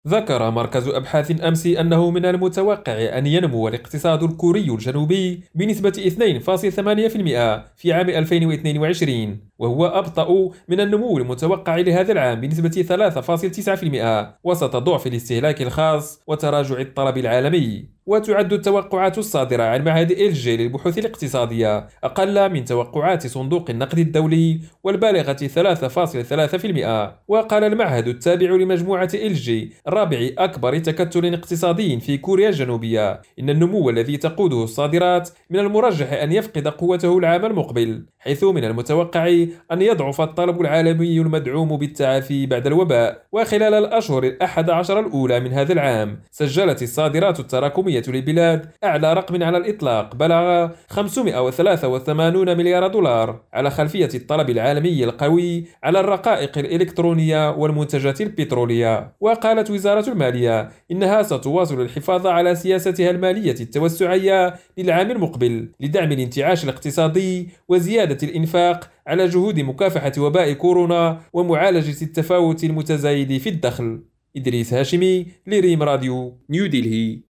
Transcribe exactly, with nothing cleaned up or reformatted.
ذكر مركز أبحاث أمس أنه من المتوقع أن ينمو الاقتصاد الكوري الجنوبي بنسبة اثنين فاصلة ثمانية بالمئة في عام ألفين واثنين وعشرين، وهو أبطأ من النمو المتوقع لهذا العام بنسبة ثلاثة فاصلة تسعة بالمئة وسط ضعف الاستهلاك الخاص وتراجع الطلب العالمي. وتعد التوقعات الصادرة عن معهد إل جي للبحوث الاقتصادية أقل من توقعات صندوق النقد الدولي والبالغة ثلاثة فاصلة ثلاثة بالمئة. وقال المعهد التابع لمجموعة إل جي رابع أكبر تكتل اقتصادي في كوريا الجنوبية إن النمو الذي تقوده الصادرات من المرجح أن يفقد قوته العام المقبل، حيث من المتوقع أن يضعف الطلب العالمي المدعوم بالتعافي بعد الوباء. وخلال الأشهر الأحد عشر الأولى من هذا العام سجلت الصادرات التراكمية للبلاد أعلى رقم على الإطلاق بلغ خمسمائة وثلاثة وثمانين مليار دولار على خلفية الطلب العالمي القوي على الرقائق الإلكترونية والمنتجات البترولية. وقالت وزارة المالية إنها ستواصل الحفاظ على سياستها المالية التوسعية للعام المقبل لدعم الانتعاش الاقتصادي وزيادة الإنفاق على جهود مكافحة وباء كورونا ومعالجة التفاوت المتزايد في الدخل. إدريس هاشمي لريم راديو نيودلهي.